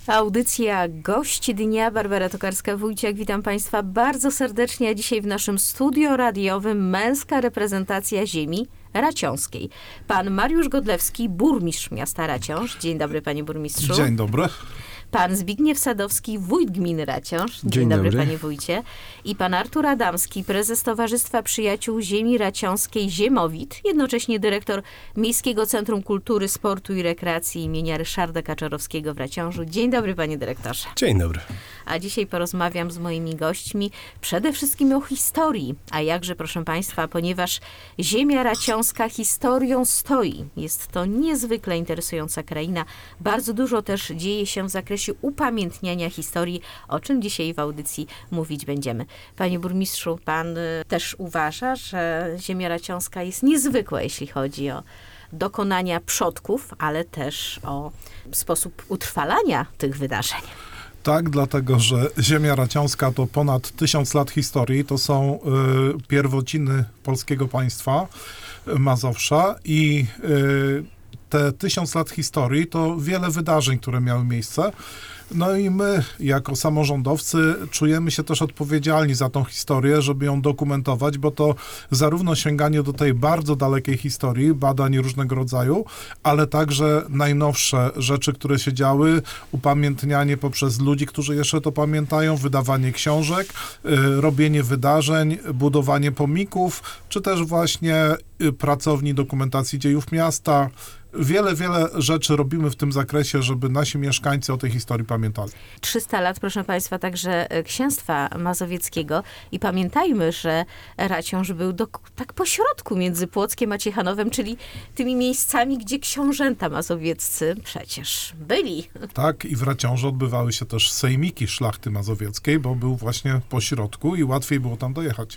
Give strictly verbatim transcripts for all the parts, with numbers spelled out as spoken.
Audycja Gość Dnia, Barbara Tokarska-Wójciak. Witam Państwa bardzo serdecznie, a dzisiaj w naszym studio radiowym męska reprezentacja ziemi raciąskiej. Pan Mariusz Godlewski, burmistrz miasta Raciąż. Dzień dobry, panie burmistrzu. Dzień dobry. Pan Zbigniew Sadowski, wójt gminy Raciąż. Dzień, Dzień dobry, dobry, panie wójcie. I pan Artur Adamski, prezes Towarzystwa Przyjaciół Ziemi Raciąskiej Ziemowit, jednocześnie dyrektor Miejskiego Centrum Kultury, Sportu i Rekreacji imienia Ryszarda Kaczorowskiego w Raciążu. Dzień dobry, panie dyrektorze. Dzień dobry. A dzisiaj porozmawiam z moimi gośćmi przede wszystkim o historii. A jakże, proszę państwa, ponieważ ziemia raciąska historią stoi. Jest to niezwykle interesująca kraina. Bardzo dużo też dzieje się w zakresie upamiętniania historii, o czym dzisiaj w audycji mówić będziemy. Panie burmistrzu, pan też uważa, że ziemia raciąska jest niezwykła, jeśli chodzi o dokonania przodków, ale też o sposób utrwalania tych wydarzeń. Tak, dlatego że ziemia raciąska to ponad tysiąc lat historii, to są y, pierwociny polskiego państwa, y, Mazowsza i y, te tysiąc lat historii to wiele wydarzeń, które miały miejsce. No i my, jako samorządowcy, czujemy się też odpowiedzialni za tą historię, żeby ją dokumentować, bo to zarówno sięganie do tej bardzo dalekiej historii, badań różnego rodzaju, ale także najnowsze rzeczy, które się działy, upamiętnianie poprzez ludzi, którzy jeszcze to pamiętają, wydawanie książek, y, robienie wydarzeń, budowanie pomników, czy też właśnie y, pracowni dokumentacji dziejów miasta. Wiele, wiele rzeczy robimy w tym zakresie, żeby nasi mieszkańcy o tej historii pamiętali. trzysta lat, proszę państwa, także księstwa mazowieckiego i pamiętajmy, że Raciąż był do, tak pośrodku między Płockiem a Ciechanowem, czyli tymi miejscami, gdzie książęta mazowieccy przecież byli. Tak, i w Raciążu odbywały się też sejmiki szlachty mazowieckiej, bo był właśnie pośrodku i łatwiej było tam dojechać.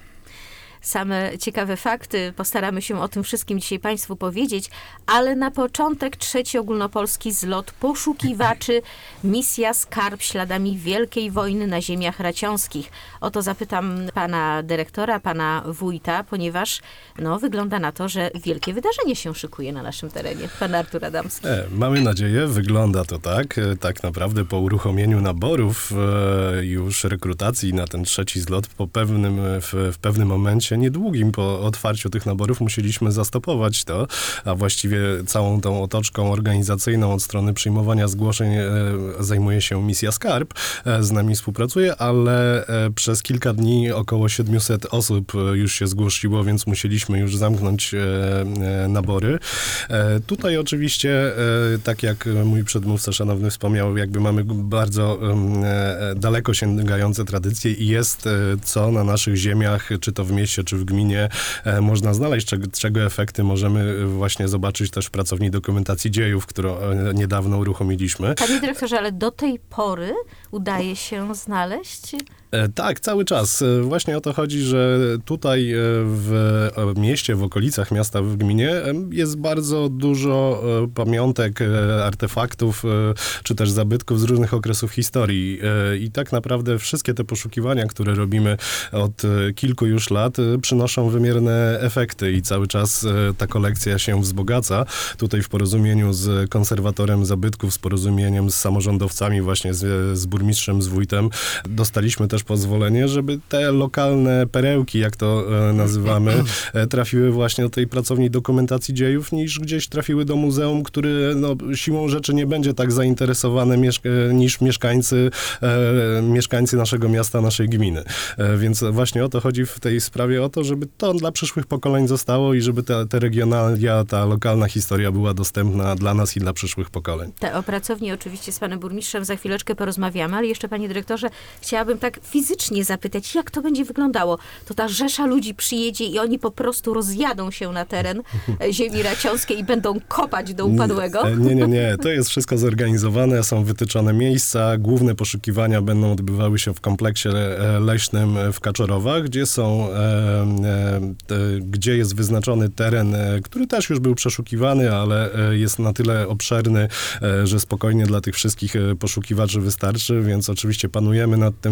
Same ciekawe fakty, postaramy się o tym wszystkim dzisiaj państwu powiedzieć, ale na początek trzeci ogólnopolski zlot poszukiwaczy, misja Skarb śladami Wielkiej Wojny na ziemiach raciąskich. O to zapytam pana dyrektora, pana wójta, ponieważ no, wygląda na to, że wielkie wydarzenie się szykuje na naszym terenie. Pan Artur Adamski. E, mamy nadzieję, wygląda to tak. E, tak naprawdę po uruchomieniu naborów, e, już rekrutacji na ten trzeci zlot, po pewnym, w, w pewnym momencie niedługim po otwarciu tych naborów musieliśmy zastopować to, a właściwie całą tą otoczką organizacyjną od strony przyjmowania zgłoszeń e, zajmuje się misja Skarb, e, z nami współpracuje, ale e, przez kilka dni około siedemset osób już się zgłosiło, więc musieliśmy już zamknąć e, e, nabory. E, tutaj oczywiście, e, tak jak mój przedmówca szanowny wspomniał, jakby mamy bardzo e, daleko sięgające tradycje i jest e, co na naszych ziemiach, czy to w mieście, czy w gminie e, można znaleźć, czego, czego efekty możemy właśnie zobaczyć też w pracowni dokumentacji dziejów, którą e, niedawno uruchomiliśmy. Panie dyrektorze, ale do tej pory udaje się znaleźć? E, tak, cały czas. E, właśnie o to chodzi, że tutaj e, w e, mieście, w okolicach miasta, w gminie e, jest bardzo dużo e, pamiątek, e, artefaktów, e, czy też zabytków z różnych okresów historii. E, I tak naprawdę wszystkie te poszukiwania, które robimy od e, kilku już lat, e, przynoszą wymierne efekty i cały czas e, ta kolekcja się wzbogaca. Tutaj w porozumieniu z konserwatorem zabytków, z porozumieniem z samorządowcami, właśnie z, z burmistrzem, z wójtem, dostaliśmy też pozwolenie, żeby te lokalne perełki, jak to e, nazywamy, e, trafiły właśnie do tej pracowni dokumentacji dziejów, niż gdzieś trafiły do muzeum, który no, siłą rzeczy nie będzie tak zainteresowany mieszka- niż mieszkańcy, e, mieszkańcy naszego miasta, naszej gminy. E, więc właśnie o to chodzi w tej sprawie, o to, żeby to dla przyszłych pokoleń zostało i żeby te, te regionalia, ta lokalna historia była dostępna dla nas i dla przyszłych pokoleń. Te o pracowni oczywiście z panem burmistrzem za chwileczkę porozmawiamy, ale jeszcze, panie dyrektorze, chciałabym tak fizycznie zapytać, jak to będzie wyglądało. To ta rzesza ludzi przyjedzie i oni po prostu rozjadą się na teren ziemi raciąskiej i będą kopać do upadłego? Nie, nie, nie. To jest wszystko zorganizowane, są wytyczone miejsca. Główne poszukiwania będą odbywały się w kompleksie leśnym w Kaczorowach, gdzie są, e, e, gdzie jest wyznaczony teren, który też już był przeszukiwany, ale jest na tyle obszerny, e, że spokojnie dla tych wszystkich poszukiwaczy wystarczy, więc oczywiście panujemy nad tym wszystkim.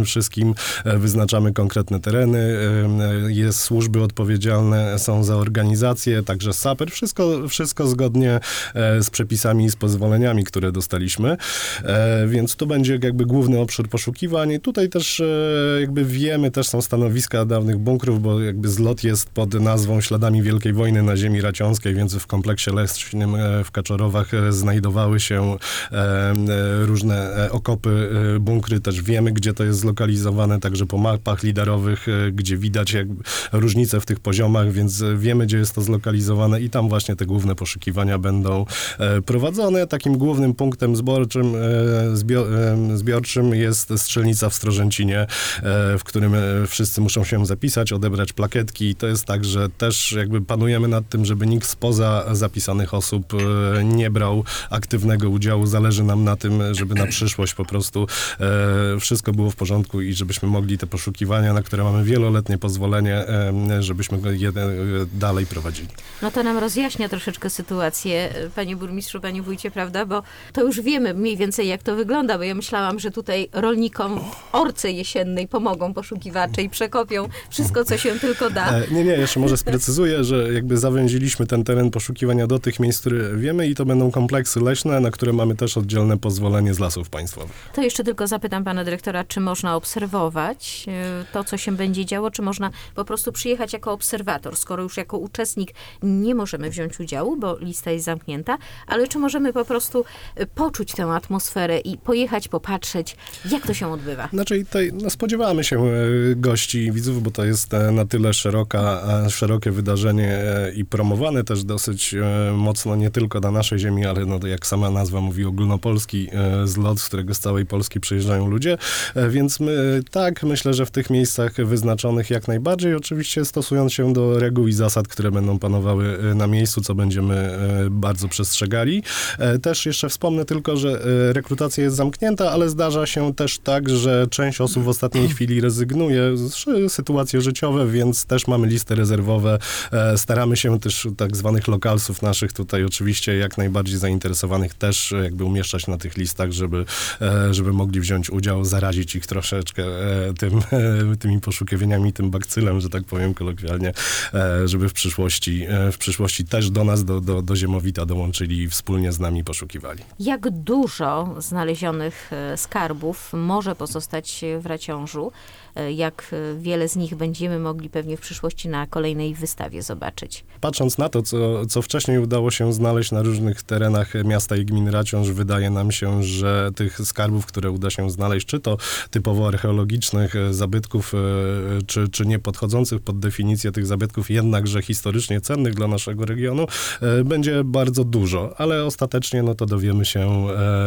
Raciąskim, e, wyznaczamy konkretne tereny, e, jest służby odpowiedzialne są za organizację, także saper, wszystko, wszystko zgodnie e, z przepisami i z pozwoleniami, które dostaliśmy, e, więc to będzie jakby główny obszar poszukiwań. Tutaj też e, jakby wiemy, też są stanowiska dawnych bunkrów, bo jakby zlot jest pod nazwą Śladami Wielkiej Wojny na ziemi raciąskiej, więc w kompleksie leśnym e, w Kaczorowach e, znajdowały się e, e, różne e, okopy, e, bunkry, też wiemy, gdzie to jest zlokalizowane, także po mapach lidarowych, e, gdzie widać jakby różnice w tych poziomach, więc wiemy, gdzie jest to zlokalizowane i tam właśnie te główne poszukiwania będą e, prowadzone. Takim głównym punktem zborczym, e, zbio, e, zbiorczym jest strzelnica w Strożęcinie, e, w którym e, wszyscy muszą się zapisać, odebrać plakietki. To jest tak, że też jakby panujemy nad tym, żeby nikt spoza zapisanych osób e, nie brał aktywnego udziału. Zależy nam na tym, żeby na przyszłość po prostu e, wszystko było w porządku i żebyśmy mogli te poszukiwania, na które mamy wieloletnie pozwolenie, e, żebyśmy je e, dalej prowadzili. No to nam rozjaśnia troszeczkę sytuację, panie burmistrzu, panie wójcie, prawda? Bo to już wiemy mniej więcej, jak to wygląda, bo ja myślałam, że tutaj rolnikom w orce jesiennej pomogą poszukiwacze i przekopią wszystko, co się tylko da. E, nie, nie, jeszcze może sprecyzuję, że jakby zawęziliśmy ten teren poszukiwania do tych miejsc, które wiemy i to będą kompleksy leśne, na które mamy też oddzielne pozwolenie z Lasów Państwowych. To jeszcze tylko zapytam pana dyrektora, czy można obserwować e, to, co się będzie działo, czy można po prostu przyjechać jako obserwator, skoro już jako uczestnik nie możemy wziąć udziału, bo lista jest zamknięta, ale czy możemy po prostu e, poczuć tę atmosferę i pojechać, popatrzeć, jak to się odbywa? Znaczy, tutaj no, spodziewamy się e, gości i widzów, bo to jest e, na tyle szeroka, e, szerokie wydarzenie e, i promowane też dosyć e, mocno, nie tylko na naszej ziemi, ale no, jak sama nazwa mówi, ogólnopolski e, zlot, z którego z całej Polski przyjeżdżają ludzie, e, więc my tak, myślę, że w tych miejscach wyznaczonych jak najbardziej, oczywiście stosując się do reguł i zasad, które będą panowały e, na miejscu, co będziemy e, bardzo przestrzegali. E, też jeszcze wspomnę tylko, że e, rekrutacja jest zamknięta, ale zdarza się też tak, że część osób w ostatniej chwili rezygnuje z sytuacje życiowe, więc też mamy listy rezerwowe. E, staramy się też tak zwanych lokalsów naszych tutaj oczywiście jak najbardziej zainteresowanych też jakby umieszczać na tych listach, żeby, e, żeby mogli wziąć udział, zarazić ich troszeczkę e, tym, e, tymi poszukiwaniami, tym bakcylem, że tak powiem kolokwialnie, e, żeby w przyszłości, e, w przyszłości też do nas, do, do, do Ziemowita dołączyli i wspólnie z nami poszukiwali. Jak dużo znalezionych e, skarbów może pozostać w Raciążu? E, Jak e, wiele z nich będziemy mogli pewnie w przyszłości na kolejnej wystawie zobaczyć? Patrząc na to, co, co wcześniej udało się znaleźć na różnych terenach miasta i gminy Raciąż, wydaje nam się, że tych skarbów, które uda się znaleźć, czy to typowo archeologicznych zabytków, czy, czy nie podchodzących pod definicję tych zabytków, jednakże historycznie cennych dla naszego regionu, będzie bardzo dużo, ale ostatecznie no to dowiemy się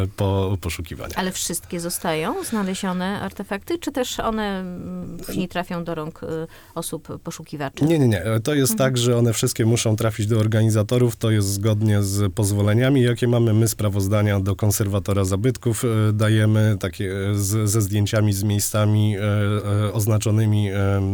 po poszukiwaniach. Ale wszystkie zostają znalezione artefakty, czy też one mm, później trafią do rąk y, osób poszukiwaczy? Nie, nie, nie. To jest mhm. tak, że one wszystkie muszą trafić do organizatorów. To jest zgodnie z pozwoleniami, jakie mamy. My sprawozdania do konserwatora zabytków e, dajemy, takie z, ze zdjęciami, z miejscami e, e, oznaczonymi, e,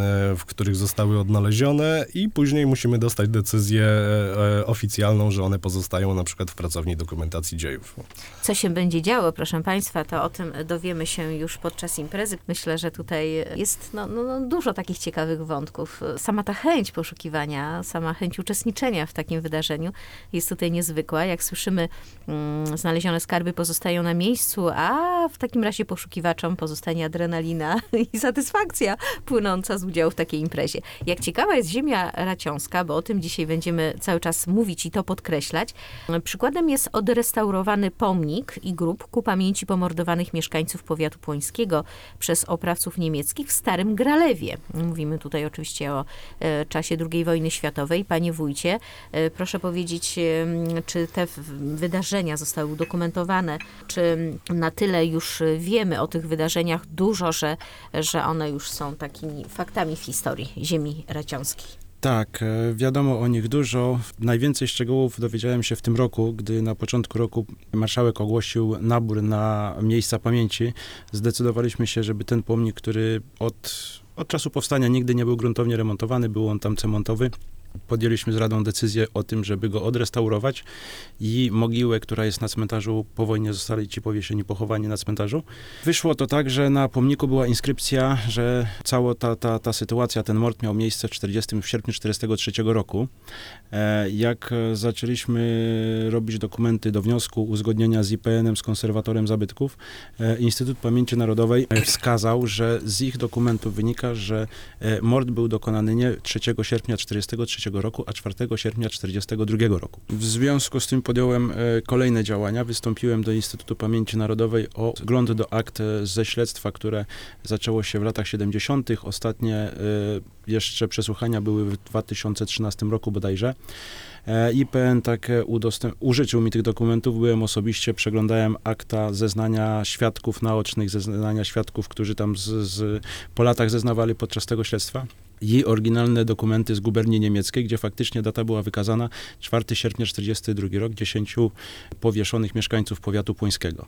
w których zostały odnalezione i później musimy dostać decyzję e, oficjalną, że one pozostają na przykład w pracowni dokumentacji dziejów. Co się będzie działo, proszę państwa, to o tym dowiemy się już podczas imprezy. Myślę, że tutaj jest no, no, no, dużo takich ciekawych wątków. Sama ta chęć poszukiwania, sama chęć uczestniczenia w takim wydarzeniu jest tutaj niezwykła. Jak słyszymy, mm, znalezione skarby pozostają na miejscu, a w takim razie poszukiwaczom pozostanie adrenalina i satysfakcja płynąca z udziału w takiej imprezie. Jak ciekawa jest ziemia raciąska, bo o tym dzisiaj będziemy cały czas mówić i to podkreślać. Przykładem jest odrestaurowany pomnik i grób ku pamięci pomordowanych mieszkańców powiatu płońskiego przez oprawców niemieckich w Starym Gralewie. Mówimy tutaj oczywiście o e, czasie drugiej wojny światowej. Panie wójcie, e, proszę powiedzieć, e, czy te w, wydarzenia zostały udokumentowane, czy na tyle już wiemy o tych wydarzeniach dużo, że, że one już są takimi faktami w historii ziemi raciąskiej? Tak, wiadomo o nich dużo. Najwięcej szczegółów dowiedziałem się w tym roku, gdy na początku roku marszałek ogłosił nabór na miejsca pamięci. Zdecydowaliśmy się, żeby ten pomnik, który od, od czasu powstania nigdy nie był gruntownie remontowany, był on tam cementowy, podjęliśmy z Radą decyzję o tym, żeby go odrestaurować i mogiłę, która jest na cmentarzu, po wojnie zostali ci powieszeni, pochowani na cmentarzu. Wyszło to tak, że na pomniku była inskrypcja, że cała ta, ta, ta sytuacja, ten mord miał miejsce w, czterdziestym, w sierpniu czterdziestego trzeciego roku. E, jak zaczęliśmy robić dokumenty do wniosku uzgodnienia z I P N-em, z konserwatorem zabytków, e, Instytut Pamięci Narodowej wskazał, że z ich dokumentów wynika, że e, mord był dokonany nie trzeciego sierpnia czterdziestego trzeciego roku, a czwartego sierpnia czterdziestego drugiego roku. W związku z tym podjąłem e, kolejne działania. Wystąpiłem do Instytutu Pamięci Narodowej o wgląd do akt e, ze śledztwa, które zaczęło się w latach siedemdziesiątych. Ostatnie e, jeszcze przesłuchania były w dwa tysiące trzynastym roku bodajże. E, I P N tak udostęp- użyczył mi tych dokumentów, byłem osobiście, przeglądałem akta zeznania świadków naocznych, zeznania świadków, którzy tam z, z, po latach zeznawali podczas tego śledztwa. I oryginalne dokumenty z guberni niemieckiej, gdzie faktycznie data była wykazana czwartego sierpnia czterdziesty drugi rok, dziesięciu powieszonych mieszkańców powiatu płońskiego.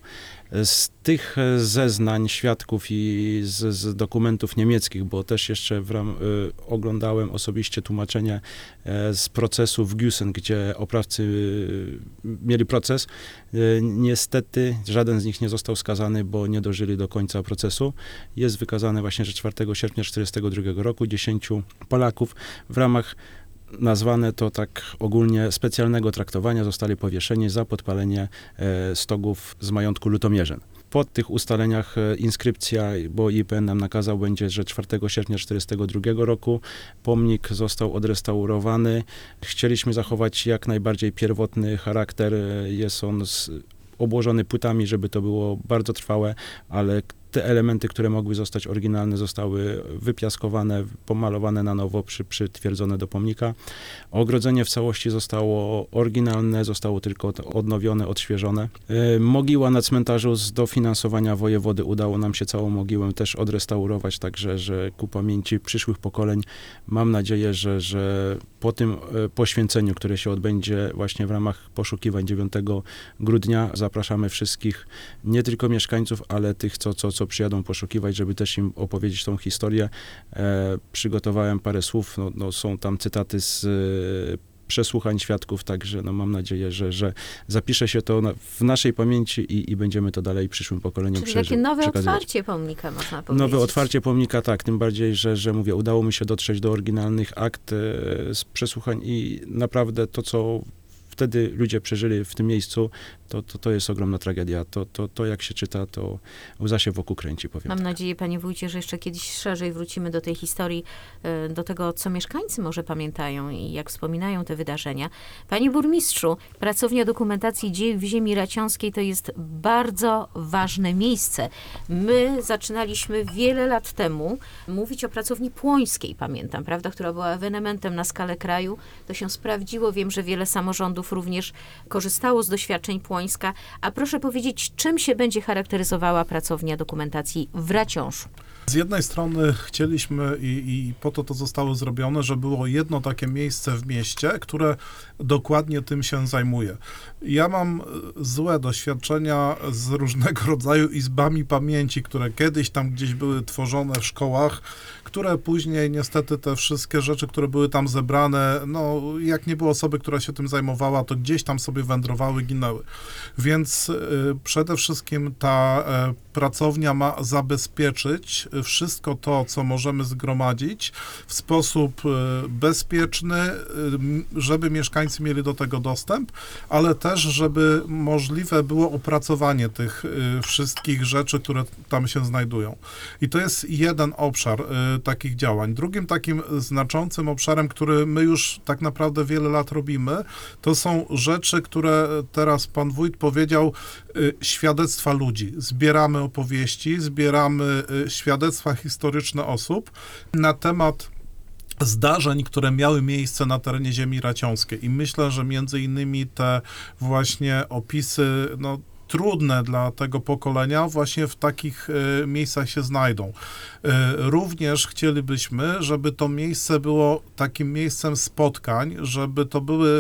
Z tych zeznań świadków i z, z dokumentów niemieckich, bo też jeszcze w ram, y, oglądałem osobiście tłumaczenie y, z procesu w Güssen, gdzie oprawcy y, mieli proces. Y, niestety żaden z nich nie został skazany, bo nie dożyli do końca procesu. Jest wykazane właśnie, że czwartego sierpnia czterdziestego drugiego roku dziesięciu Polaków w ramach, nazwane to tak ogólnie, specjalnego traktowania zostali powieszeni za podpalenie e, stogów z majątku lutomierzyn. Po tych ustaleniach e, inskrypcja, bo I P N nam nakazał, będzie, że czwartego sierpnia czterdziestego drugiego roku pomnik został odrestaurowany. Chcieliśmy zachować jak najbardziej pierwotny charakter. Jest on z, obłożony płytami, żeby to było bardzo trwałe, ale te elementy, które mogły zostać oryginalne, zostały wypiaskowane, pomalowane na nowo, przy, przytwierdzone do pomnika. Ogrodzenie w całości zostało oryginalne, zostało tylko odnowione, odświeżone. E, mogiła na cmentarzu z dofinansowania wojewody udało nam się całą mogiłę też odrestaurować, także że ku pamięci przyszłych pokoleń mam nadzieję, że, że po tym e, poświęceniu, które się odbędzie właśnie w ramach poszukiwań dziewiątego grudnia, zapraszamy wszystkich, nie tylko mieszkańców, ale tych, co, co, co przyjadą poszukiwać, żeby też im opowiedzieć tą historię. E, przygotowałem parę słów, no, no, są tam cytaty z e, przesłuchań świadków, także no, mam nadzieję, że, że zapisze się to na, w naszej pamięci i, i będziemy to dalej przyszłym pokoleniom Czyli przeży- takie nowe przekazywać. otwarcie pomnika, można powiedzieć. Nowe otwarcie pomnika, tak, tym bardziej, że, że mówię, udało mi się dotrzeć do oryginalnych akt e, z przesłuchań i naprawdę to, co wtedy ludzie przeżyli w tym miejscu, to, to, to jest ogromna tragedia. To, to, to jak się czyta, to łza się wokół kręci, powiem Mam tak. nadzieję, panie wójcie, że jeszcze kiedyś szerzej wrócimy do tej historii, e, do tego, co mieszkańcy może pamiętają i jak wspominają te wydarzenia. Panie burmistrzu, pracownia dokumentacji dziejów ziemi raciąskiej to jest bardzo ważne miejsce. My zaczynaliśmy wiele lat temu mówić o pracowni płońskiej, pamiętam, prawda, która była ewenementem na skalę kraju. To się sprawdziło. Wiem, że wiele samorządów również korzystało z doświadczeń Płońska. A proszę powiedzieć, czym się będzie charakteryzowała pracownia dokumentacji w Raciążu? Z jednej strony chcieliśmy i, i po to to zostało zrobione, że było jedno takie miejsce w mieście, które dokładnie tym się zajmuje. Ja mam złe doświadczenia z różnego rodzaju izbami pamięci, które kiedyś tam gdzieś były tworzone w szkołach, które później niestety te wszystkie rzeczy, które były tam zebrane, no jak nie było osoby, która się tym zajmowała, to gdzieś tam sobie wędrowały, ginęły. Więc y, przede wszystkim ta y, pracownia ma zabezpieczyć wszystko to, co możemy zgromadzić w sposób y, bezpieczny, y, żeby mieszkańcy mieli do tego dostęp, ale też, żeby możliwe było opracowanie tych y, wszystkich rzeczy, które tam się znajdują. I to jest jeden obszar y, takich działań. Drugim takim znaczącym obszarem, który my już tak naprawdę wiele lat robimy, to są rzeczy, które teraz pan wójt powiedział, y, świadectwa ludzi. Zbieramy opowieści, zbieramy y, świadectwa historyczne osób na temat zdarzeń, które miały miejsce na terenie ziemi raciąskiej. I myślę, że między innymi te właśnie opisy, no, trudne dla tego pokolenia właśnie w takich y, miejscach się znajdą. Y, również chcielibyśmy, żeby to miejsce było takim miejscem spotkań, żeby to były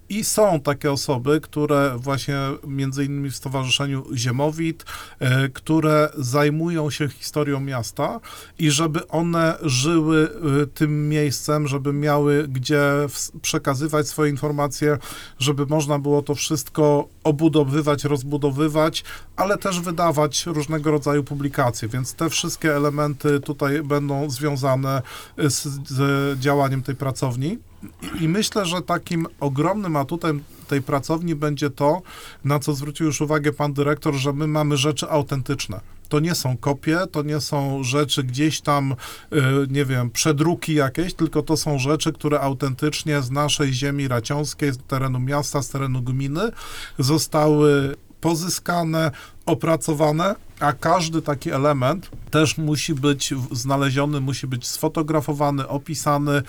I są takie osoby, które właśnie między innymi w Stowarzyszeniu Ziemowit, e, które zajmują się historią miasta i żeby one żyły e, tym miejscem, żeby miały gdzie w, przekazywać swoje informacje, żeby można było to wszystko obudowywać, rozbudowywać, ale też wydawać różnego rodzaju publikacje, więc te wszystkie elementy tutaj będą związane z, z działaniem tej pracowni. I, I myślę, że takim ogromnym atutem tej pracowni będzie to, na co zwrócił już uwagę pan dyrektor, że my mamy rzeczy autentyczne. To nie są kopie, to nie są rzeczy gdzieś tam, nie wiem, przedruki jakieś, tylko to są rzeczy, które autentycznie z naszej ziemi raciąskiej, z terenu miasta, z terenu gminy zostały pozyskane, opracowane, a każdy taki element też musi być znaleziony, musi być sfotografowany, opisany.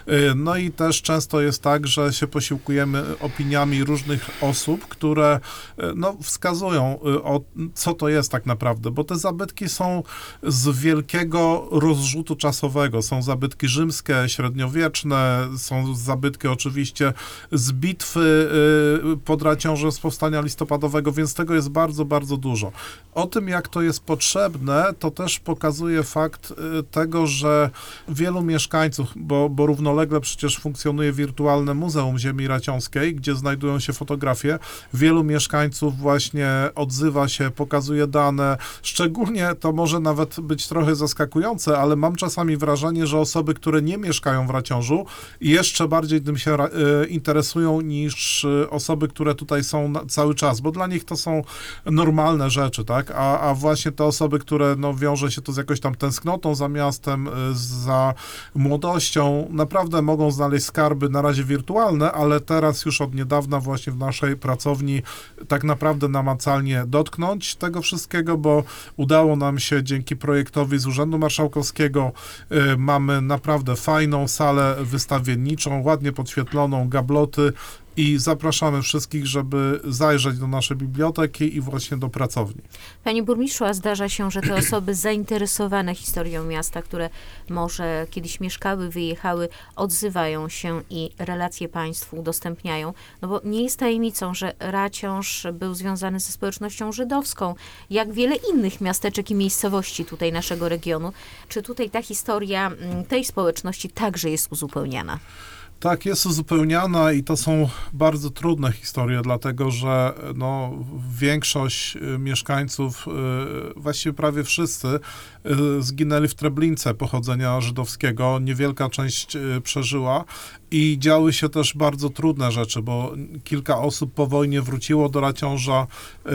No i też często jest tak, że się posiłkujemy opiniami różnych osób, które no, wskazują, o, co to jest tak naprawdę, bo te zabytki są z wielkiego rozrzutu czasowego. Są zabytki rzymskie, średniowieczne, są zabytki oczywiście z bitwy pod Raciążem, z powstania listopadowego, więc tego jest bardzo, bardzo dużo. O tym, jak to jest potrzebne, to też pokazuje fakt tego, że wielu mieszkańców, bo, bo równolegle przecież funkcjonuje wirtualne Muzeum Ziemi Raciąskiej, gdzie znajdują się fotografie, wielu mieszkańców właśnie odzywa się, pokazuje dane, szczególnie to może nawet być trochę zaskakujące, ale mam czasami wrażenie, że osoby, które nie mieszkają w Raciążu, jeszcze bardziej tym się interesują niż osoby, które tutaj są cały czas, bo dla nich to są normalne rzeczy, tak, a, a właśnie te osoby, które no, wiąże się to z jakąś tam tęsknotą za miastem, za młodością, naprawdę mogą znaleźć skarby na razie wirtualne, ale teraz już od niedawna właśnie w naszej pracowni tak naprawdę namacalnie dotknąć tego wszystkiego, bo udało nam się dzięki projektowi z Urzędu Marszałkowskiego, y, mamy naprawdę fajną salę wystawienniczą, ładnie podświetloną, gabloty, i zapraszamy wszystkich, żeby zajrzeć do naszej biblioteki i właśnie do pracowni. Panie burmistrzu, a zdarza się, że te osoby zainteresowane historią miasta, które może kiedyś mieszkały, wyjechały, odzywają się i relacje państwu udostępniają. No bo nie jest tajemnicą, że Raciąż był związany ze społecznością żydowską, jak wiele innych miasteczek i miejscowości tutaj naszego regionu. Czy tutaj ta historia tej społeczności także jest uzupełniana? Tak, jest uzupełniana i to są bardzo trudne historie, dlatego że no, większość mieszkańców, właściwie prawie wszyscy, zginęli w Treblince pochodzenia żydowskiego. Niewielka część przeżyła i działy się też bardzo trudne rzeczy, bo kilka osób po wojnie wróciło do Raciąża.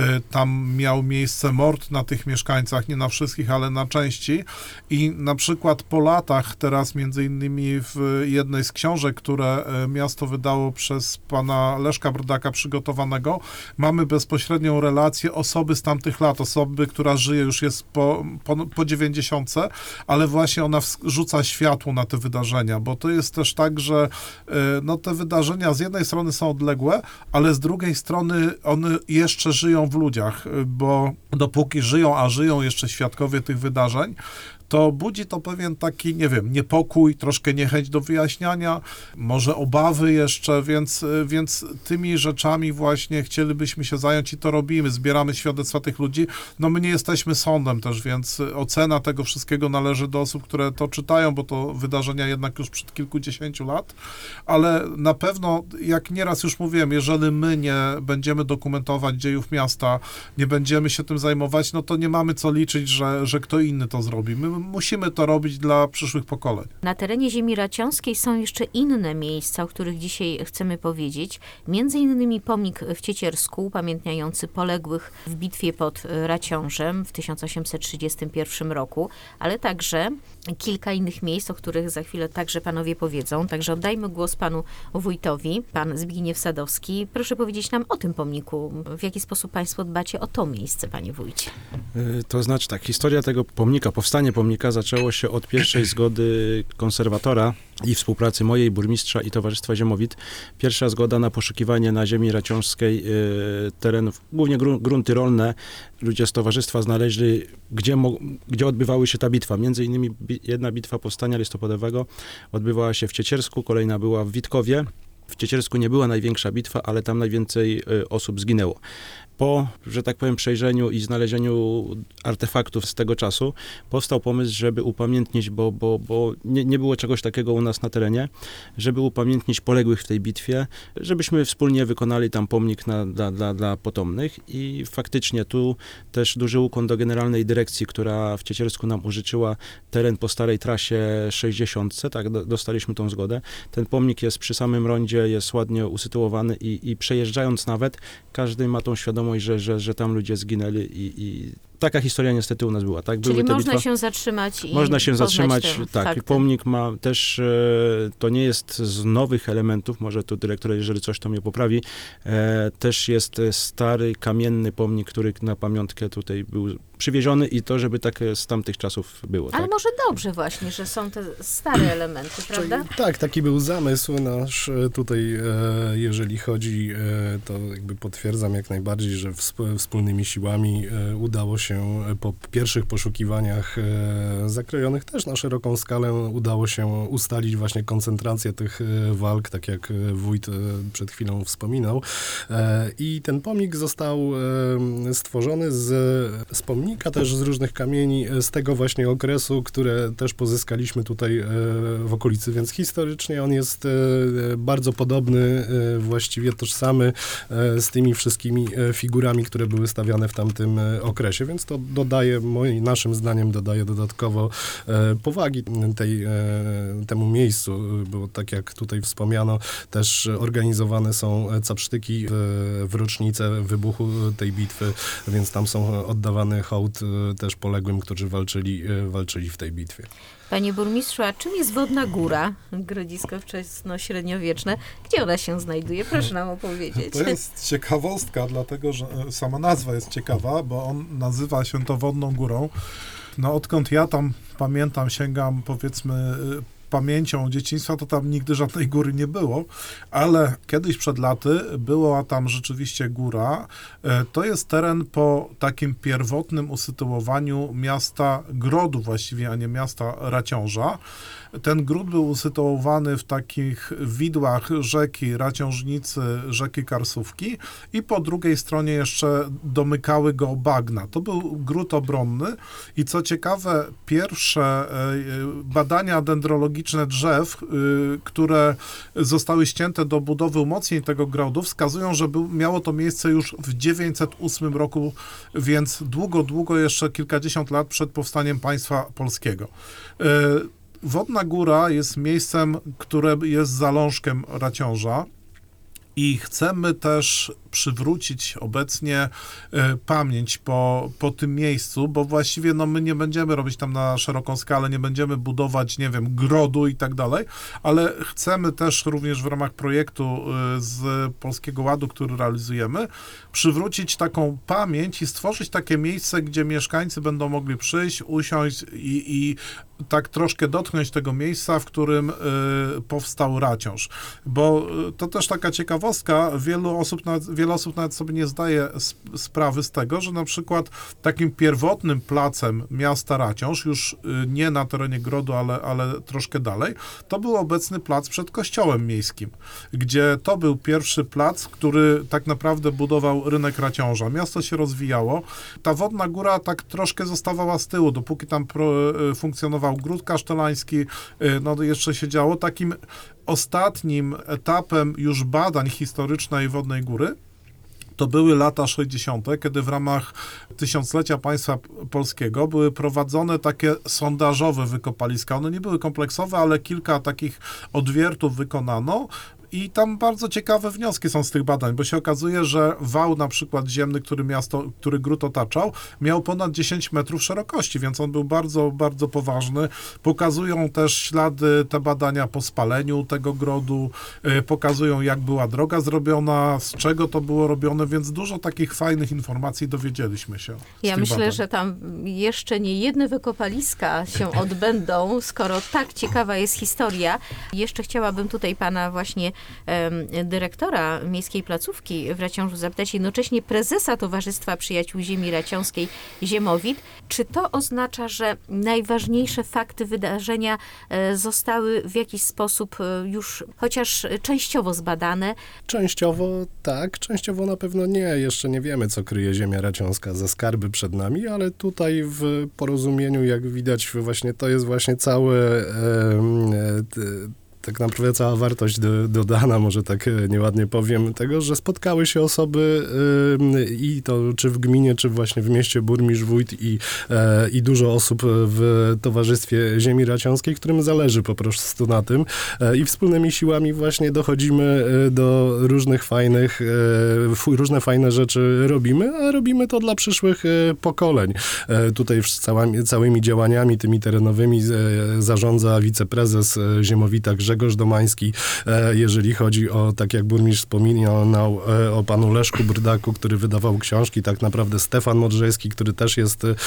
Tam miał miejsce mord na tych mieszkańcach, nie na wszystkich, ale na części. I na przykład po latach, teraz między innymi w jednej z książek, które miasto wydało przez pana Leszka Brodaka przygotowanego, mamy bezpośrednią relację osoby z tamtych lat, osoby, która żyje, już jest po, po, po dziewięćdziesiątce, ale właśnie ona rzuca światło na te wydarzenia, bo to jest też tak, że no, te wydarzenia z jednej strony są odległe, ale z drugiej strony one jeszcze żyją w ludziach, bo dopóki żyją, a żyją jeszcze świadkowie tych wydarzeń, to budzi to pewien taki, nie wiem, niepokój, troszkę niechęć do wyjaśniania, może obawy jeszcze, więc, więc tymi rzeczami właśnie chcielibyśmy się zająć i to robimy, zbieramy świadectwa tych ludzi. No my nie jesteśmy sądem też, więc ocena tego wszystkiego należy do osób, które to czytają, bo to wydarzenia jednak już przed kilkudziesięciu lat, ale na pewno, jak nieraz już mówiłem, jeżeli my nie będziemy dokumentować dziejów miasta, nie będziemy się tym zajmować, no to nie mamy co liczyć, że, że kto inny to zrobi. My musimy to robić dla przyszłych pokoleń. Na terenie ziemi raciąskiej są jeszcze inne miejsca, o których dzisiaj chcemy powiedzieć. Między innymi pomnik w Cieciersku, upamiętniający poległych w bitwie pod Raciążem w tysiąc osiemset trzydziestym pierwszym roku, ale także kilka innych miejsc, o których za chwilę także panowie powiedzą. Także oddajmy głos panu wójtowi, pan Zbigniew Sadowski. Proszę powiedzieć nam o tym pomniku. W jaki sposób państwo dbacie o to miejsce, panie wójcie? To znaczy tak, historia tego pomnika, powstanie pomnika zaczęło się od pierwszej zgody konserwatora i współpracy mojej, burmistrza i Towarzystwa Ziemowit. Pierwsza zgoda na poszukiwanie na ziemi raciążskiej y, terenów, głównie gru, grunty rolne. Ludzie z towarzystwa znaleźli, gdzie, mo, gdzie odbywały się ta bitwa. Między innymi bi, jedna bitwa powstania listopadowego odbywała się w Cieciersku, kolejna była w Witkowie. w Cieciersku nie była największa bitwa, ale tam najwięcej y, osób zginęło. Po, że tak powiem, przejrzeniu i znalezieniu artefaktów z tego czasu powstał pomysł, żeby upamiętnić, bo, bo, bo nie, nie było czegoś takiego u nas na terenie, żeby upamiętnić poległych w tej bitwie, żebyśmy wspólnie wykonali tam pomnik na, dla, dla, dla potomnych i faktycznie tu też duży ukłon do Generalnej Dyrekcji, która w Cieciersku nam użyczyła teren po starej trasie sześćdziesiąt, tak, do, dostaliśmy tą zgodę. Ten pomnik jest przy samym rondzie, jest ładnie usytuowany i, i przejeżdżając nawet, każdy ma tą świadomość, Że, że, że tam ludzie zginęli i, i taka historia niestety u nas była. Tak? Czyli Były te można bitwa. się zatrzymać i Można się poznać zatrzymać, te tak. fakty. I pomnik ma też, e, to nie jest z nowych elementów, może tu dyrektor, jeżeli coś to mnie poprawi, e, też jest stary, kamienny pomnik, który na pamiątkę tutaj był przywieziony i to, żeby tak z tamtych czasów było. Ale tak? może dobrze właśnie, że są te stare elementy, prawda? Czyli, tak, taki był zamysł nasz e, tutaj, e, jeżeli chodzi, e, to jakby potwierdzam jak najbardziej, że wsp- wspólnymi siłami e, udało się e, po pierwszych poszukiwaniach e, zakrojonych też na szeroką skalę udało się ustalić właśnie koncentrację tych e, walk, tak jak e, wójt e, przed chwilą wspominał. E, I ten pomnik został e, stworzony z, z pomnika też z różnych kamieni, e, z tego właśnie okresu, które też pozyskaliśmy tutaj e, w okolicy, więc historycznie on jest e, bardzo podobny, e, właściwie tożsamy e, z tymi wszystkimi e, figurami, które były stawiane w tamtym e, okresie, więc to dodaje, moim, naszym zdaniem dodaje dodatkowo e, powagi tej, e, temu miejscu, bo tak jak tutaj wspomniano, też organizowane są capsztyki w, w rocznicę wybuchu tej bitwy, więc tam są oddawany hołd e, też poległym, którzy walczyli, e, walczyli w tej bitwie. Panie burmistrzu, a czym jest Wodna Góra, grodzisko wczesnośredniowieczne? Gdzie ona się znajduje? Proszę nam opowiedzieć. To jest ciekawostka, dlatego że sama nazwa jest ciekawa, bo on nazywa się to Wodną Górą. No odkąd ja tam pamiętam, sięgam powiedzmy pamięcią dzieciństwa, to tam nigdy żadnej góry nie było, ale kiedyś przed laty była tam rzeczywiście góra. To jest teren po takim pierwotnym usytuowaniu miasta Grodu właściwie, a nie miasta Raciąża. Ten gród był usytuowany w takich widłach rzeki Raciążnicy, rzeki Karsówki i po drugiej stronie jeszcze domykały go bagna. To był gród obronny i co ciekawe, pierwsze badania dendrologiczne drzew, które zostały ścięte do budowy umocnień tego grodu, wskazują, że był, miało to miejsce już w dziewięćset ósmym roku, więc długo, długo jeszcze kilkadziesiąt lat przed powstaniem państwa polskiego. Wodna Góra jest miejscem, które jest zalążkiem Raciąża i chcemy też przywrócić obecnie y, pamięć po, po tym miejscu, bo właściwie no, my nie będziemy robić tam na szeroką skalę, nie będziemy budować, nie wiem, grodu i tak dalej, ale chcemy też również w ramach projektu y, z Polskiego Ładu, który realizujemy, przywrócić taką pamięć i stworzyć takie miejsce, gdzie mieszkańcy będą mogli przyjść, usiąść i, i tak troszkę dotknąć tego miejsca, w którym y, powstał Raciąż. Bo y, to też taka ciekawostka, wielu osób, nawet, wiele osób nawet sobie nie zdaje sp- sprawy z tego, że na przykład takim pierwotnym placem miasta Raciąż, już y, nie na terenie Grodu, ale, ale troszkę dalej, to był obecny plac przed kościołem miejskim, gdzie to był pierwszy plac, który tak naprawdę budował rynek Raciąża. Miasto się rozwijało. Ta Wodna Góra tak troszkę zostawała z tyłu, dopóki tam pro, y, funkcjonował Gród Kasztelański, y, no jeszcze się działo. Takim ostatnim etapem już badań historycznej Wodnej Góry to były lata sześćdziesiąte, kiedy w ramach tysiąclecia państwa polskiego były prowadzone takie sondażowe wykopaliska. One nie były kompleksowe, ale kilka takich odwiertów wykonano. I tam bardzo ciekawe wnioski są z tych badań, bo się okazuje, że wał na przykład ziemny, który miasto, który gród otaczał, miał ponad dziesięć metrów szerokości, więc on był bardzo, bardzo poważny. Pokazują też ślady te badania po spaleniu tego grodu, yy, pokazują jak była droga zrobiona, z czego to było robione, więc dużo takich fajnych informacji dowiedzieliśmy się. Ja myślę, badań. że tam jeszcze nie jedne wykopaliska się odbędą, skoro tak ciekawa jest historia. Jeszcze chciałabym tutaj pana właśnie em, dyrektora Miejskiej Placówki w Raciążu zapytać, jednocześnie prezesa Towarzystwa Przyjaciół Ziemi Raciąskiej Ziemowit, czy to oznacza, że najważniejsze fakty wydarzenia e, zostały w jakiś sposób e, już chociaż częściowo zbadane? Częściowo tak, częściowo na pewno nie. Jeszcze nie wiemy, co kryje ziemia raciąska za skarby przed nami, ale tutaj w porozumieniu, jak widać, właśnie to jest właśnie całe e, e, tak naprawdę cała wartość do, dodana, może tak nieładnie powiem, tego, że spotkały się osoby y, i to czy w gminie, czy właśnie w mieście, burmistrz, wójt i, e, i dużo osób w Towarzystwie Ziemi Raciąskiej, którym zależy po prostu na tym e, i wspólnymi siłami właśnie dochodzimy do różnych fajnych, e, różne fajne rzeczy robimy, a robimy to dla przyszłych e, pokoleń. E, tutaj całymi, całymi działaniami tymi terenowymi e, zarządza wiceprezes e, Ziemowita Grzegorz Domański, e, jeżeli chodzi o, tak jak burmistrz wspominał, e, o panu Leszku Brdaku, który wydawał książki, tak naprawdę Stefan Modrzejski, który też jest e,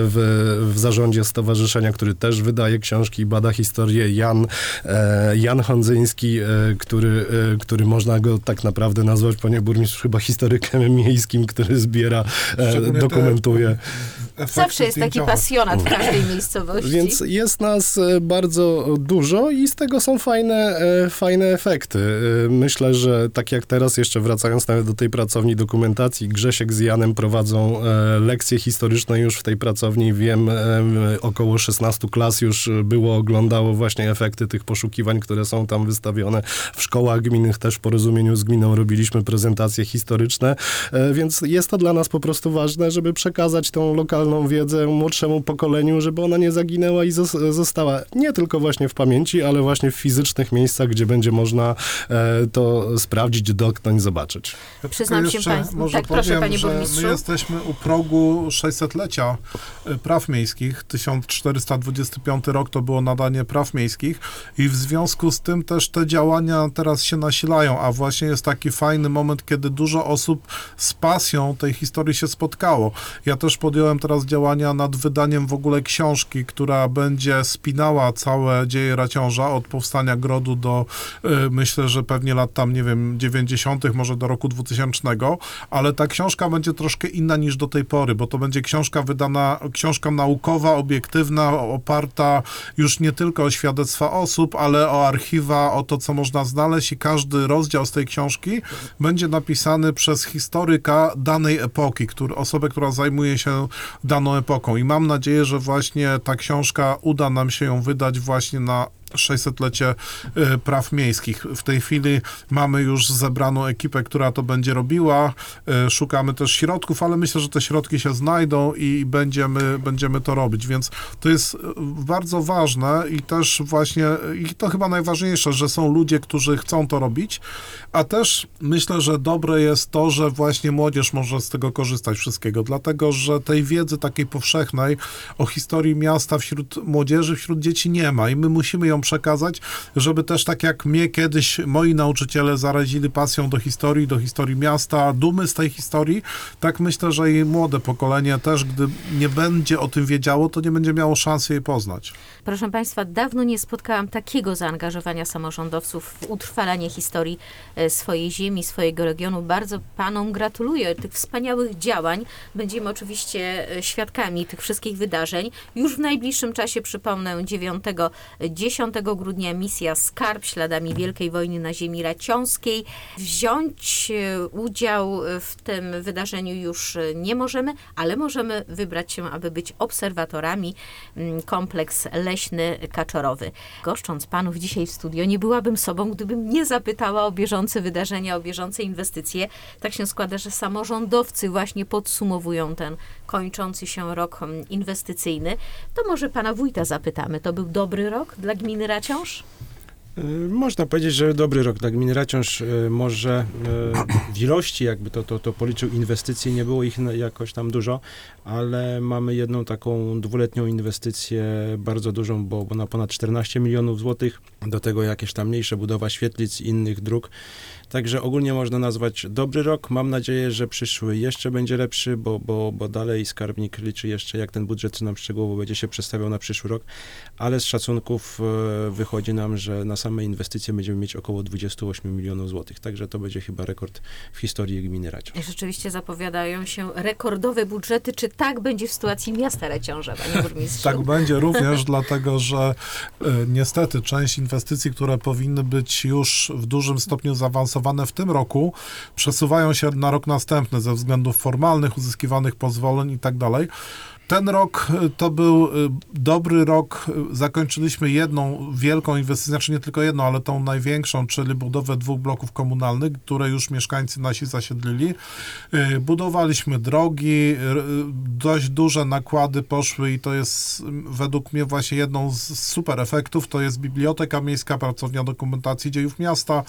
w, w zarządzie stowarzyszenia, który też wydaje książki i bada historię, Jan, e, Jan Hondzyński, e, który, e, który można go tak naprawdę nazwać, panie burmistrz, chyba historykiem miejskim, który zbiera, e, dokumentuje. Zawsze jest taki pasjonat w każdej miejscowości. Więc jest nas e, bardzo dużo i z tego są fajne, e, fajne efekty. E, myślę, że tak jak teraz, jeszcze wracając nawet do tej pracowni dokumentacji, Grzesiek z Janem prowadzą e, lekcje historyczne już w tej pracowni. Wiem, e, około szesnaście klas już było, oglądało właśnie efekty tych poszukiwań, które są tam wystawione. W szkołach gminnych też w porozumieniu z gminą robiliśmy prezentacje historyczne, e, więc jest to dla nas po prostu ważne, żeby przekazać tą lokalną wiedzę młodszemu pokoleniu, żeby ona nie zaginęła i została nie tylko właśnie w pamięci, ale właśnie w fizycznych miejscach, gdzie będzie można e, to sprawdzić, dotknąć, zobaczyć. Przyznam ja się jeszcze państwu, może tak, powiem, proszę panie że burmistrzu. my jesteśmy u progu sześćsetlecia praw miejskich. tysiąc czterysta dwudziesty piąty rok to było nadanie praw miejskich i w związku z tym też te działania teraz się nasilają, a właśnie jest taki fajny moment, kiedy dużo osób z pasją tej historii się spotkało. Ja też podjąłem teraz działania nad wydaniem w ogóle książki, która będzie spinała całe dzieje Raciąża od powstania Grodu do, y, myślę, że pewnie lat tam, nie wiem, dziewięćdziesiątych, może do roku dwutysięcznego, ale ta książka będzie troszkę inna niż do tej pory, bo to będzie książka wydana, książka naukowa, obiektywna, oparta już nie tylko o świadectwa osób, ale o archiwa, o to, co można znaleźć i każdy rozdział z tej książki będzie napisany przez historyka danej epoki, który, osobę, która zajmuje się daną epoką. I mam nadzieję, że właśnie ta książka uda nam się ją wydać właśnie na sześćsetlecie y, praw miejskich. W tej chwili mamy już zebraną ekipę, która to będzie robiła. Y, szukamy też środków, ale myślę, że te środki się znajdą i będziemy, będziemy to robić, więc to jest bardzo ważne i też właśnie, i to chyba najważniejsze, że są ludzie, którzy chcą to robić, a też myślę, że dobre jest to, że właśnie młodzież może z tego korzystać wszystkiego, dlatego, że tej wiedzy takiej powszechnej o historii miasta wśród młodzieży, wśród dzieci nie ma i my musimy ją przekazać, żeby też tak jak mnie kiedyś moi nauczyciele zarazili pasją do historii, do historii miasta, dumy z tej historii, tak myślę, że i młode pokolenie też, gdy nie będzie o tym wiedziało, to nie będzie miało szansy jej poznać. Proszę państwa, dawno nie spotkałam takiego zaangażowania samorządowców w utrwalanie historii swojej ziemi, swojego regionu. Bardzo panom gratuluję tych wspaniałych działań. Będziemy oczywiście świadkami tych wszystkich wydarzeń. Już w najbliższym czasie, przypomnę, dziewiątego dziesiątego grudnia misja Skarb śladami Wielkiej Wojny na ziemi raciąskiej. Wziąć udział w tym wydarzeniu już nie możemy, ale możemy wybrać się, aby być obserwatorami. Kompleks leśny Kaczorowy. Goszcząc panów dzisiaj w studio, nie byłabym sobą, gdybym nie zapytała o bieżące wydarzenia, o bieżące inwestycje. Tak się składa, że samorządowcy właśnie podsumowują ten kończący się rok inwestycyjny. To może pana wójta zapytamy. To był dobry rok dla gminy Raciąż? Można powiedzieć, że dobry rok dla gminy Raciąż. Może w ilości, jakby to, to, to policzył inwestycji, nie było ich jakoś tam dużo, ale mamy jedną taką dwuletnią inwestycję bardzo dużą, bo, bo na ponad czternaście milionów złotych, do tego jakieś tam mniejsze budowa świetlic i innych dróg. Także ogólnie można nazwać dobry rok. Mam nadzieję, że przyszły jeszcze będzie lepszy, bo, bo, bo dalej skarbnik liczy jeszcze, jak ten budżet nam szczegółowo będzie się przedstawiał na przyszły rok, ale z szacunków wychodzi nam, że na same inwestycje będziemy mieć około dwadzieścia osiem milionów złotych. Także to będzie chyba rekord w historii gminy Raciąż. Rzeczywiście zapowiadają się rekordowe budżety. Czy tak będzie w sytuacji miasta Raciąża, panie burmistrzu? Tak będzie również, dlatego że y, niestety część inwestycji, które powinny być już w dużym stopniu zaawansowane w tym roku, przesuwają się na rok następny ze względów formalnych, uzyskiwanych pozwoleń i tak dalej. Ten rok to był dobry rok. Zakończyliśmy jedną wielką inwestycję, znaczy nie tylko jedną, ale tą największą, czyli budowę dwóch bloków komunalnych, które już mieszkańcy nasi zasiedlili. Budowaliśmy drogi, dość duże nakłady poszły i to jest według mnie właśnie jedną z super efektów. To jest Biblioteka Miejska, Pracownia Dokumentacji Dziejów Miasta,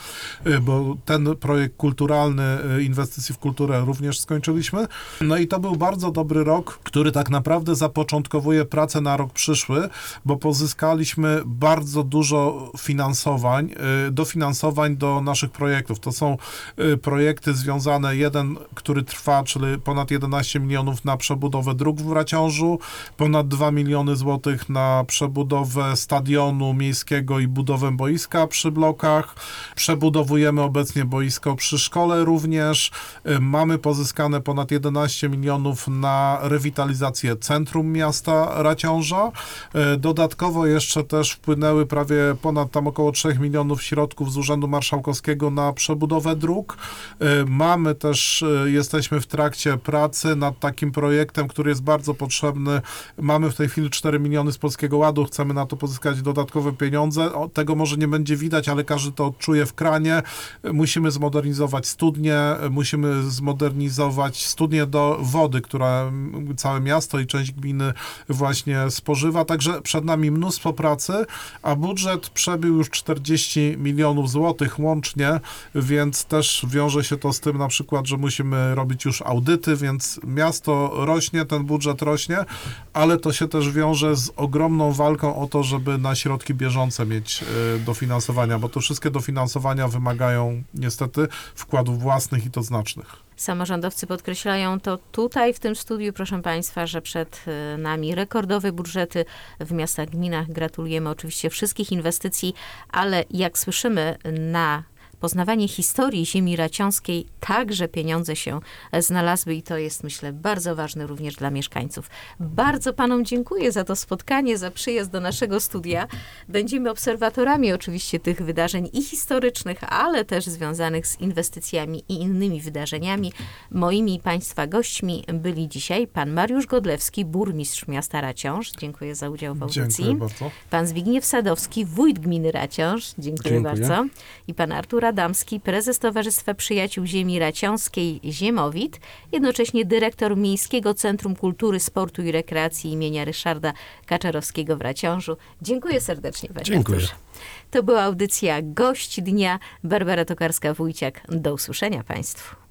bo ten projekt kulturalny, inwestycji w kulturę również skończyliśmy. No i to był bardzo dobry rok, który tak naprawdę naprawdę zapoczątkowuje pracę na rok przyszły, bo pozyskaliśmy bardzo dużo finansowań, dofinansowań do naszych projektów. To są projekty związane, jeden, który trwa, czyli ponad jedenaście milionów na przebudowę dróg w Raciążu, ponad dwa miliony złotych na przebudowę stadionu miejskiego i budowę boiska przy blokach. Przebudowujemy obecnie boisko przy szkole również. Mamy pozyskane ponad jedenaście milionów na rewitalizację centrum miasta Raciąża. Dodatkowo jeszcze też wpłynęły prawie ponad tam około trzech milionów środków z Urzędu Marszałkowskiego na przebudowę dróg. Mamy też, jesteśmy w trakcie pracy nad takim projektem, który jest bardzo potrzebny. Mamy w tej chwili cztery miliony z Polskiego Ładu, chcemy na to pozyskać dodatkowe pieniądze. O, tego może nie będzie widać, ale każdy to odczuje w kranie. Musimy zmodernizować studnie, musimy zmodernizować studnię do wody, która całe miasto i część gminy właśnie spożywa. Także przed nami mnóstwo pracy, a budżet przebił już czterdzieści milionów złotych łącznie, więc też wiąże się to z tym na przykład, że musimy robić już audyty, więc miasto rośnie, ten budżet rośnie, ale to się też wiąże z ogromną walką o to, żeby na środki bieżące mieć dofinansowania, bo to wszystkie dofinansowania wymagają niestety wkładów własnych i to znacznych. Samorządowcy podkreślają to tutaj w tym studiu, proszę Państwa, że przed nami rekordowe budżety w miastach, gminach. Gratulujemy oczywiście wszystkich inwestycji, ale jak słyszymy, na poznawanie historii ziemi raciąskiej także pieniądze się znalazły i to jest, myślę, bardzo ważne również dla mieszkańców. Bardzo Panom dziękuję za to spotkanie, za przyjazd do naszego studia. Będziemy obserwatorami oczywiście tych wydarzeń i historycznych, ale też związanych z inwestycjami i innymi wydarzeniami. Moimi Państwa gośćmi byli dzisiaj pan Mariusz Godlewski, burmistrz miasta Raciąż. Dziękuję za udział w audycji. Dziękuję bardzo. Pan Zbigniew Sadowski, wójt gminy Raciąż. Dziękuję, Dziękuję. bardzo. I pan Artur Adamski, prezes Towarzystwa Przyjaciół Ziemi Raciąskiej Ziemowit, jednocześnie dyrektor Miejskiego Centrum Kultury, Sportu i Rekreacji imienia Ryszarda Kaczorowskiego w Raciążu. Dziękuję serdecznie, panie Dziękuję. Arturze. To była audycja Gość Dnia. Barbara Tokarska-Wójciak. Do usłyszenia Państwu.